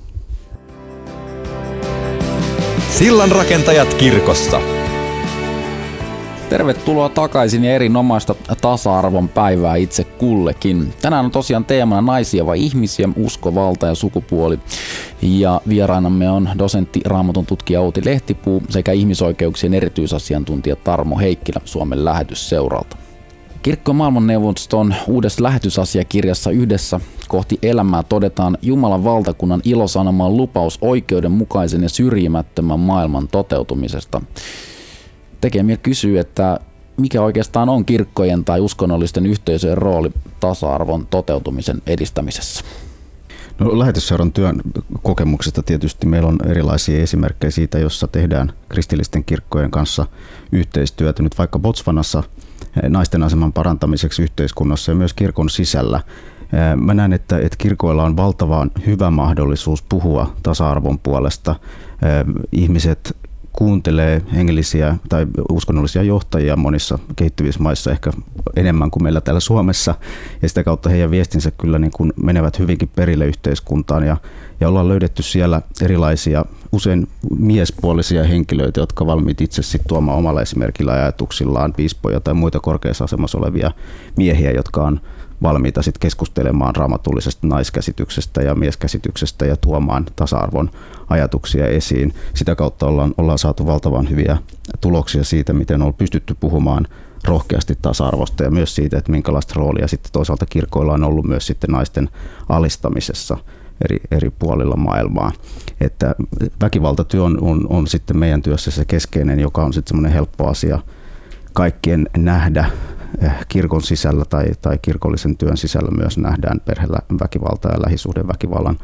A: Sillanrakentajat kirkossa.
B: Tervetuloa takaisin ja erinomaista tasa-arvon päivää itse kullekin. Tänään on tosiaan teemana naisia vai ihmisiä, usko, valta ja sukupuoli. Ja vieraanamme on dosentti Raamatun tutkija Outi Lehtipuu sekä ihmisoikeuksien erityisasiantuntija Tarmo Heikkilä Suomen lähetysseuralta. Kirkko- ja maailmanneuvoston uudessa lähetysasiakirjassa Yhdessä kohti elämää todetaan Jumalan valtakunnan ilosanomaan lupaus oikeudenmukaisen ja syrjimättömän maailman toteutumisesta. Tekee mieli kysyä, että mikä oikeastaan on kirkkojen tai uskonnollisten yhteisöjen rooli tasa-arvon toteutumisen edistämisessä?
E: No, lähetysseuran työn kokemuksesta tietysti meillä on erilaisia esimerkkejä siitä, jossa tehdään kristillisten kirkkojen kanssa yhteistyötä. Nyt vaikka Botswanassa naisten aseman parantamiseksi yhteiskunnassa ja myös kirkon sisällä. Mä näen, että kirkoilla on valtavan hyvä mahdollisuus puhua tasa-arvon puolesta. Ihmiset kuuntelee hengellisiä tai uskonnollisia johtajia monissa kehittyvissä maissa ehkä enemmän kuin meillä täällä Suomessa, ja sitä kautta heidän viestinsä kyllä niin kuin menevät hyvinkin perille yhteiskuntaan, ja Ja ollaan löydetty siellä erilaisia, usein miespuolisia henkilöitä, jotka valmiit itse sitten tuomaan omalla esimerkillä ajatuksillaan piispoja tai muita korkeassa asemassa olevia miehiä, jotka on valmiita sitten keskustelemaan raamatullisesta naiskäsityksestä ja mieskäsityksestä ja tuomaan tasa-arvon ajatuksia esiin. Sitä kautta ollaan saatu valtavan hyviä tuloksia siitä, miten on pystytty puhumaan rohkeasti tasa-arvosta ja myös siitä, että minkälaista roolia sitten toisaalta kirkoilla on ollut myös sitten naisten alistamisessa eri puolilla maailmaa. Että väkivaltatyö on sitten meidän työssä se keskeinen, joka on sitten semmoinen helppo asia kaikkien nähdä kirkon sisällä tai kirkollisen työn sisällä myös nähdään perheväkivalta ja lähisuhdeväkivallan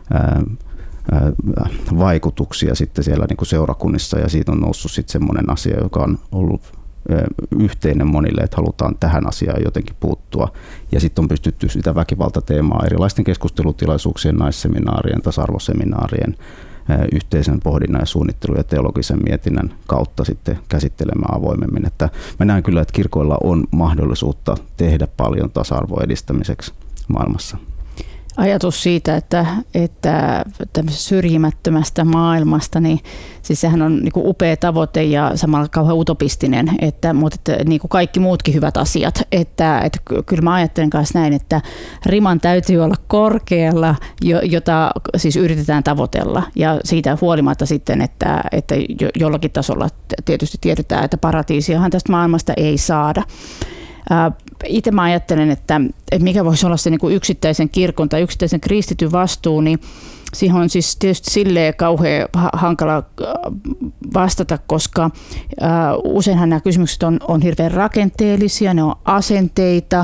E: vaikutuksia sitten siellä niin kuin seurakunnissa, ja siitä on noussut sitten semmoinen asia, joka on ollut yhteinen monille, että halutaan tähän asiaan jotenkin puuttua, ja sitten on pystytty sitä väkivaltateemaa erilaisten keskustelutilaisuuksien, naisseminaarien, tasa-arvoseminaarien, yhteisen pohdinnan ja suunnittelun ja teologisen mietinnän kautta sitten käsittelemään avoimemmin. Että mä näen kyllä, että kirkoilla on mahdollisuutta tehdä paljon tasa-arvon edistämiseksi maailmassa.
C: Ajatus siitä, että syrjimättömästä maailmasta, niin siis sehän on niin kuin upea tavoite ja samalla kauhean utopistinen, mutta niin kuin kaikki muutkin hyvät asiat. Että kyllä mä ajattelen kanssa näin, että riman täytyy olla korkealla, jota siis yritetään tavoitella. Ja siitä huolimatta sitten, että jollakin tasolla tietysti tiedetään, että paratiisiahan tästä maailmasta ei saada. Itse mä ajattelen, että mikä voisi olla se niin kuin yksittäisen kirkon tai yksittäisen kristityn vastuu, niin siihen on siis tietysti silleen kauhean hankala vastata, koska useinhan nämä kysymykset on hirveän rakenteellisia, ne on asenteita,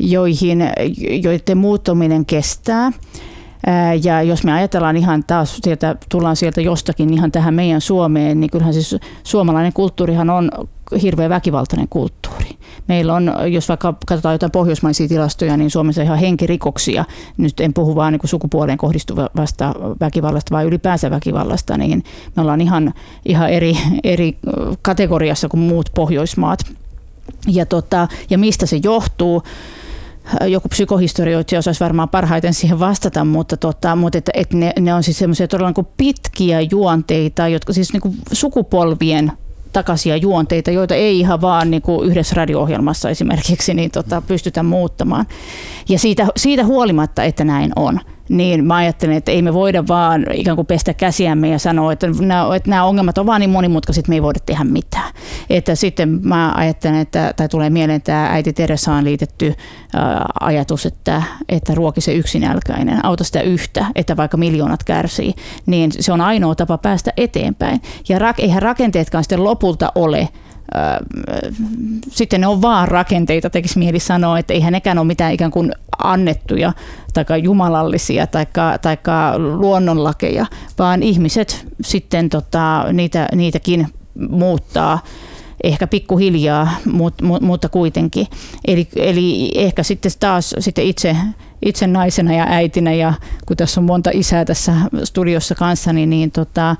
C: joiden muuttuminen kestää. Ja jos me ajatellaan ihan taas, tullaan sieltä jostakin ihan tähän meidän Suomeen, niin kyllähän siis suomalainen kulttuurihan on hirveän väkivaltainen kulttuuri. Meillä on, jos vaikka katsotaan jotain pohjoismaisia tilastoja, niin Suomessa ihan henkirikoksia, nyt en puhu vaan niin kuin sukupuoleen kohdistuvasta väkivallasta, vaan ylipäänsä väkivallasta, niin me ollaan ihan eri kategoriassa kuin muut Pohjoismaat. Ja mistä se johtuu? Joku psykohistorioitsija osaisi varmaan parhaiten siihen vastata, mutta ne on siis semmoisia todella niin pitkiä juonteita, jotka siis niin kuin sukupolvien takaisia juonteita, joita ei ihan vaan niin kuin yhdessä radio-ohjelmassa esimerkiksi niin pystytä muuttamaan. Ja siitä huolimatta, että näin on, niin mä ajattelen, että ei me voida vaan ikään kuin pestä käsiämme ja sanoa, että nämä ongelmat on vaan niin monimutkaiset, me ei voida tehdä mitään. Että sitten mä ajattelen, tai tulee mieleen tämä äiti Teresaan liitetty ajatus, että ruoki se yksinälkäinen, auta sitä yhtä, että vaikka miljoonat kärsii, niin se on ainoa tapa päästä eteenpäin. Ja eihän rakenteetkaan sitten lopulta ole. Sitten ne on vaan rakenteita, tekisi mieli sanoa, että eihän nekään ole mitään ikään kuin annettuja tai jumalallisia tai luonnonlakeja, vaan ihmiset sitten niitäkin muuttaa ehkä pikkuhiljaa, mutta kuitenkin. Eli ehkä sitten taas itse naisena ja äitinä, ja kun tässä on monta isää tässä studiossa kanssa, niin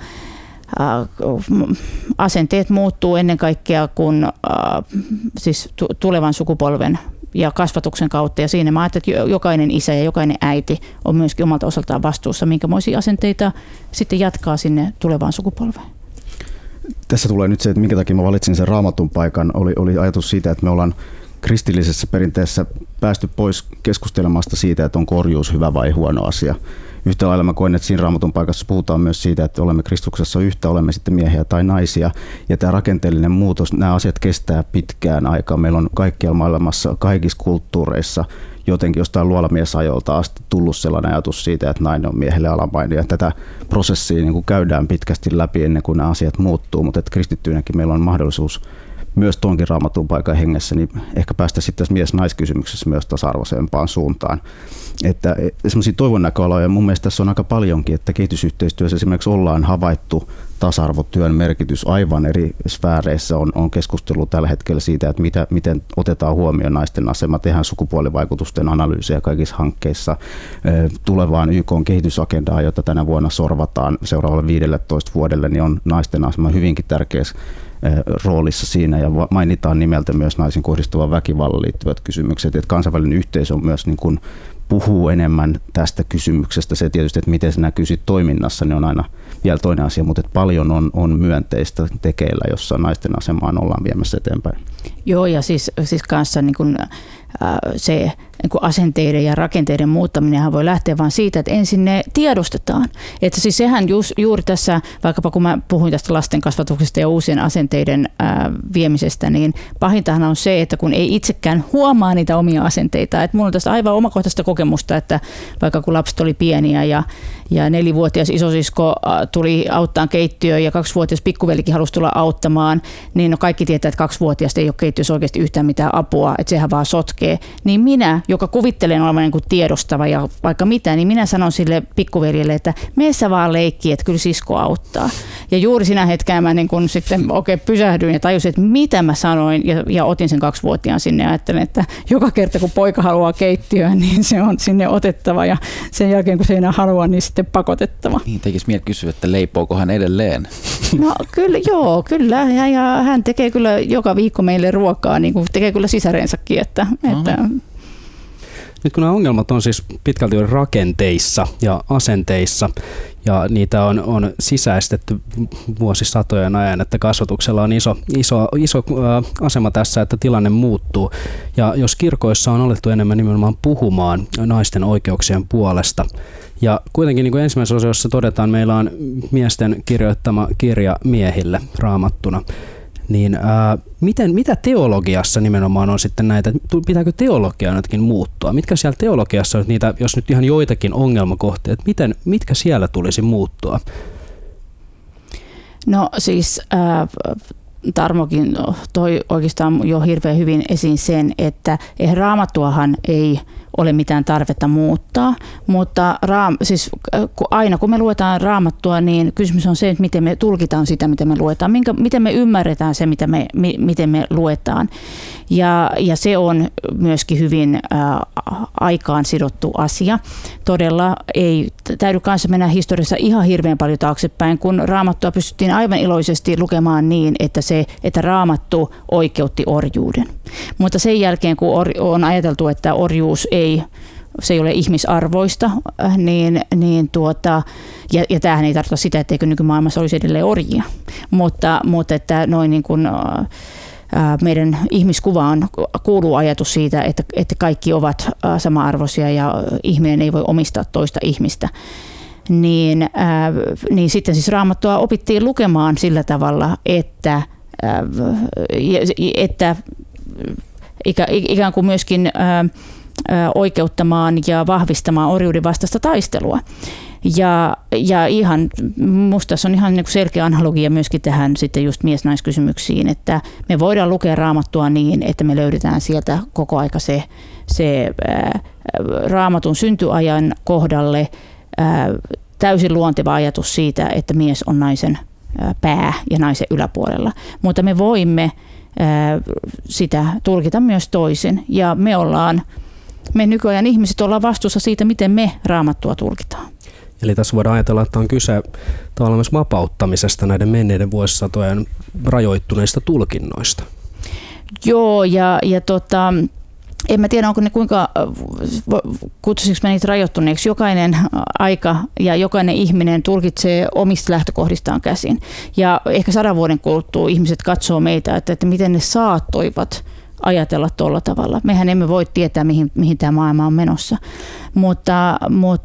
C: asenteet muuttuu ennen kaikkea kun siis tulevan sukupolven ja kasvatuksen kautta, ja siinä mä ajattelen, että jokainen isä ja jokainen äiti on myöskin omalta osaltaan vastuussa, minkämoisia asenteita sitten jatkaa sinne tulevaan sukupolveen.
E: Tässä tulee nyt se, että minkä takia mä valitsin sen Raamatun paikan, oli ajatus siitä, että me ollaan kristillisessä perinteessä päästy pois keskustelemasta siitä, että on orjuus hyvä vai huono asia. Yhtä lailla mä koen, että siinä Raamatun paikassa puhutaan myös siitä, että olemme Kristuksessa yhtä, olemme sitten miehiä tai naisia. Ja tämä rakenteellinen muutos, nämä asiat kestää pitkään aikaa. Meillä on kaikkialla maailmassa, kaikissa kulttuureissa jotenkin jostain luolamiesajolta asti tullut sellainen ajatus siitä, että nainen on miehelle alamainen. Ja tätä prosessia niin kuin käydään pitkästi läpi ennen kuin nämä asiat muuttuu, mutta kristittyinäkin meillä on mahdollisuus myös tuonkin Raamatun paikan hengessä, niin ehkä päästä sitten tässä mies-naiskysymyksessä myös tasa-arvoisempaan suuntaan. Että semmoisia toivon näköaloja, ja mun mielestä tässä on aika paljonkin, että kehitysyhteistyössä esimerkiksi ollaan havaittu tasa-arvotyön merkitys aivan eri sfääreissä. On keskustelu tällä hetkellä siitä, että miten otetaan huomioon naisten asema, tehdään sukupuolivaikutusten analyysiä kaikissa hankkeissa. Tulevaan YK:n kehitysagendaa, jota tänä vuonna sorvataan seuraavalle 15 vuodelle, niin on naisten asema hyvinkin tärkeässä roolissa siinä, ja mainitaan nimeltä myös naisiin kohdistuvan väkivallan liittyvät kysymykset, että kansainvälinen yhteisö on myös niin kuin puhuu enemmän tästä kysymyksestä. Se tietysti, että miten se näkyy sit toiminnassa, niin on aina vielä toinen asia, mutta paljon on myönteistä tekeillä, jossa naisten asemaan ollaan viemässä eteenpäin.
C: Joo, ja siis kanssa niin kun, se niin kun asenteiden ja rakenteiden muuttaminenhan voi lähteä vain siitä, että ensin ne tiedostetaan. Että siis sehän juuri tässä, vaikkapa kun mä puhuin tästä lasten kasvatuksesta ja uusien asenteiden viemisestä, niin pahintahan on se, että kun ei itsekään huomaa niitä omia asenteita. Että mulla on tästä aivan omakohtaista kokemusta, että vaikka kun lapset oli pieniä ja 4-vuotias isosisko tuli auttaan keittiöön ja 2-vuotias pikkuvelikin halusi tulla auttamaan, niin no kaikki tietää, että 2-vuotiaasta ei ole keittiössä oikeasti yhtään mitään apua, että sehän vaan sotkee. Niin minä, joka kuvittelen olevan niin kuin tiedostava ja vaikka mitä, niin minä sanon sille pikkuveljelle, että mene sä vaan leikkiin, että kyllä sisko auttaa. Ja juuri sinä hetkenä mä niin kun sitten pysähdyin ja tajusin, että mitä mä sanoin ja otin sen 2-vuotiaan sinne ja ajattelin, että joka kerta kun poika haluaa keittiöön, niin se on sinne otettava ja sen jälkeen kun se ei enää halua, niin sitten pakotettava.
B: Niin tekisi mieli kysyä, että leipooko hän edelleen?
C: No kyllä, joo, kyllä. Ja hän tekee kyllä joka viikko meille ruokaa, niin kuin tekee kyllä sisareensakin. Että
D: Nyt kun nämä ongelmat on siis pitkälti rakenteissa ja asenteissa, ja niitä on sisäistetty vuosisatojen ajan, että kasvatuksella on iso asema tässä, että tilanne muuttuu. Ja jos kirkoissa on alettu enemmän nimenomaan puhumaan naisten oikeuksien puolesta, ja kuitenkin niin kuin ensimmäisessä osiossa todetaan, meillä on miesten kirjoittama kirja miehille raamattuna, niin mitä teologiassa nimenomaan on sitten näitä, pitääkö teologiaa nytkin muuttua? Mitkä siellä teologiassa on niitä, jos nyt ihan joitakin ongelmakohteita, mitkä siellä tulisi muuttua?
C: No siis Tarmokin toi oikeastaan jo hirveän hyvin esiin sen, että raamattuahan ei ole mitään tarvetta muuttaa, mutta aina kun me luetaan raamattua, niin kysymys on se, että miten me tulkitaan sitä, mitä me luetaan, miten me ymmärretään se, miten me luetaan. Ja se on myöskin hyvin aikaan sidottu asia. Todella ei täydy kanssa mennä historiassa ihan hirveän paljon taaksepäin, kun raamattua pystyttiin aivan iloisesti lukemaan niin, että raamattu oikeutti orjuuden. Mutta sen jälkeen, kun on ajateltu, että orjuus se ei ole ihmisarvoista, ja tämähän ei tarkoita sitä, etteikö nykymaailmassa olisi edelleen orjia, mutta että noin niin kuin meidän ihmiskuvaan kuuluu ajatus siitä, että kaikki ovat sama-arvoisia ja ihminen ei voi omistaa toista ihmistä. Niin sitten siis raamattua opittiin lukemaan sillä tavalla, että ikään kuin myöskin oikeuttamaan ja vahvistamaan orjuuden vastaista taistelua. Ja ihan, musta tässä on ihan niin kuin selkeä analogia myöskin tähän sitten just mies-naiskysymyksiin, että me voidaan lukea raamattua niin, että me löydetään sieltä koko aika se raamatun syntyajan kohdalle täysin luonteva ajatus siitä, että mies on naisen pää ja naisen yläpuolella. Mutta me voimme sitä tulkita myös toisin ja me nykyajan ihmiset ollaan vastuussa siitä, miten me raamattua tulkitaan.
D: Eli tässä voidaan ajatella, että on kyse tavallaan myös vapauttamisesta näiden menneiden vuosisatojen rajoittuneista tulkinnoista.
C: Joo, ja en mä tiedä, onko ne kuinka, kutsuisinko mä niitä rajoittuneeksi. Jokainen aika ja jokainen ihminen tulkitsee omista lähtökohdistaan käsin. Ja ehkä 100 vuoden kuluttua ihmiset katsoo meitä, että miten ne saattoivat ajatella tuolla tavalla. Mehän emme voi tietää, mihin tämä maailma on menossa. Mutta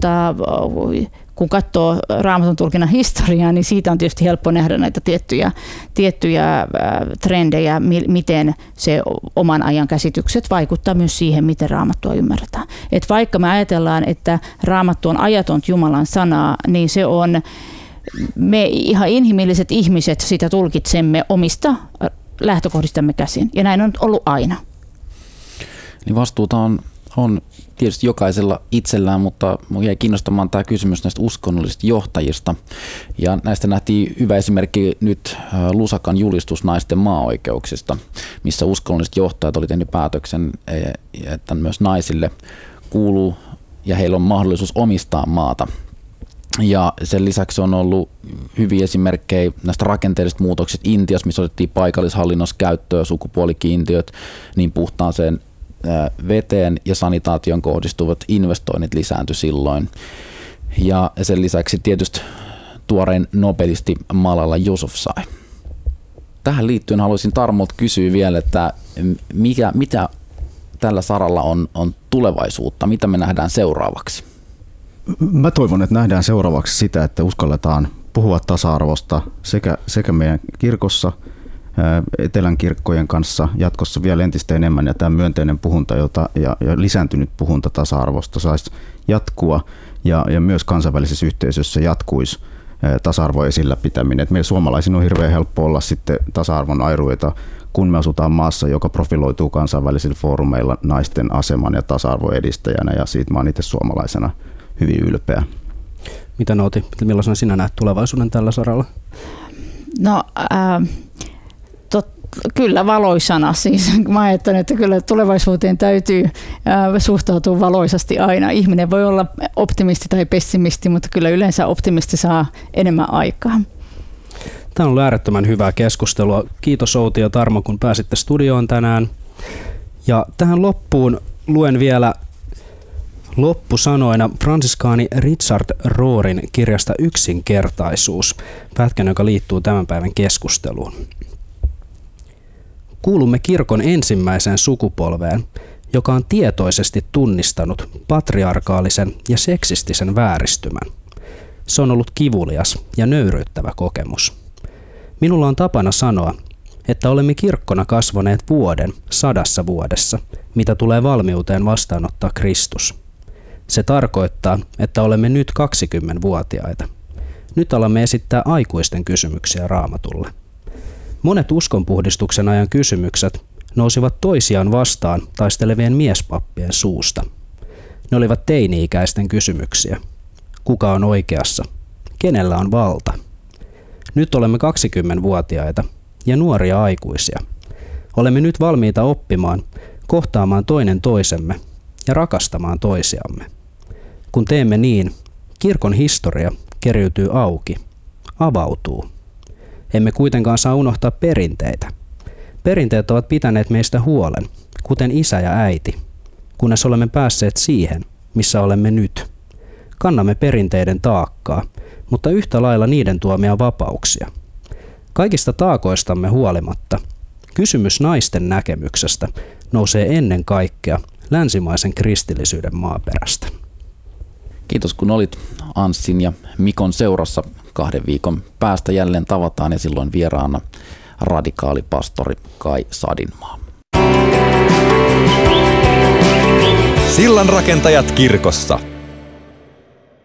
C: kun katsoo Raamatun tulkinnan historiaa, niin siitä on tietysti helppo nähdä näitä tiettyjä trendejä, miten se oman ajan käsitykset vaikuttaa myös siihen, miten Raamattua ymmärretään. Et vaikka me ajatellaan, että Raamattu on ajatonta Jumalan sanaa, niin se on, me ihan inhimilliset ihmiset sitä tulkitsemme omista lähtökohdistamme käsin. Ja näin on ollut aina.
B: Niin vastuuta on tietysti jokaisella itsellään, mutta minua jäi kiinnostamaan tämä kysymys näistä uskonnollisista johtajista. Ja näistä nähtiin hyvä esimerkki nyt Lusakan julistus naisten maaoikeuksista, missä uskonnolliset johtajat oli tehnyt päätöksen, että myös naisille kuuluu ja heillä on mahdollisuus omistaa maata. Ja sen lisäksi on ollut hyviä esimerkkejä näistä rakenteellisista muutoksista Intiassa, missä otettiin paikallishallinnossa käyttöön sukupuolikiintiöt niin puhtaaseen veteen ja sanitaation kohdistuvat investoinnit lisääntyi silloin. Ja sen lisäksi tietysti tuorein nobelisti Malala Yousafzai. Tähän liittyen haluaisin Tarmolta kysyä vielä, että mitä tällä saralla on tulevaisuutta, mitä me nähdään seuraavaksi?
E: Mä toivon, että nähdään seuraavaksi sitä, että uskalletaan puhua tasa-arvosta sekä meidän kirkossa, etelän kirkkojen kanssa jatkossa vielä entistä enemmän, ja tämä myönteinen puhunta ja lisääntynyt puhunta tasa-arvosta saisi jatkua ja myös kansainvälisessä yhteisössä jatkuisi tasa-arvon esillä pitäminen. Et meillä suomalaisilla on hirveän helppo olla sitten tasa-arvon airuita, kun me asutaan maassa, joka profiloituu kansainvälisillä foorumeilla naisten aseman ja tasa-arvon edistäjänä, ja siitä mä oon itse suomalaisena hyvin ylpeä.
D: Mitä Nouti, millaisena sinä näet tulevaisuuden tällä saralla?
C: No kyllä valoisana. Siis mä ajattelen, että kyllä tulevaisuuteen täytyy suhtautua valoisasti aina. Ihminen voi olla optimisti tai pessimisti, mutta kyllä yleensä optimisti saa enemmän aikaa.
D: Tämä on ollut äärettömän hyvää keskustelua. Kiitos Outi ja Tarmo, kun pääsitte studioon tänään. Ja tähän loppuun luen vielä loppusanoina fransiskaani Richard Roorin kirjasta Yksinkertaisuus, pätkän, joka liittyy tämän päivän keskusteluun. Kuulumme kirkon ensimmäiseen sukupolveen, joka on tietoisesti tunnistanut patriarkaalisen ja seksistisen vääristymän. Se on ollut kivulias ja nöyryyttävä kokemus. Minulla on tapana sanoa, että olemme kirkkona kasvaneet vuoden 100 vuodessa, mitä tulee valmiuteen vastaanottaa Kristus. Se tarkoittaa, että olemme nyt 20-vuotiaita. Nyt alamme esittää aikuisten kysymyksiä Raamatulle. Monet uskonpuhdistuksen ajan kysymykset nousivat toisiaan vastaan taistelevien miespappien suusta. Ne olivat teini-ikäisten kysymyksiä. Kuka on oikeassa? Kenellä on valta? Nyt olemme 20-vuotiaita ja nuoria aikuisia. Olemme nyt valmiita oppimaan, kohtaamaan toinen toisemme ja rakastamaan toisiamme. Kun teemme niin, kirkon historia keriytyy auki, avautuu. Emme kuitenkaan saa unohtaa perinteitä. Perinteet ovat pitäneet meistä huolen, kuten isä ja äiti, kunnes olemme päässeet siihen, missä olemme nyt. Kannamme perinteiden taakkaa, mutta yhtä lailla niiden tuomia vapauksia. Kaikista taakoistamme huolimatta, kysymys naisten näkemyksestä nousee ennen kaikkea länsimaisen kristillisyyden maaperästä.
B: Kiitos kun olit Anssin ja Mikon seurassa. 2 viikon päästä jälleen tavataan ja silloin vieraana radikaalipastori Kai Sadinmaa.
A: Sillanrakentajat kirkossa.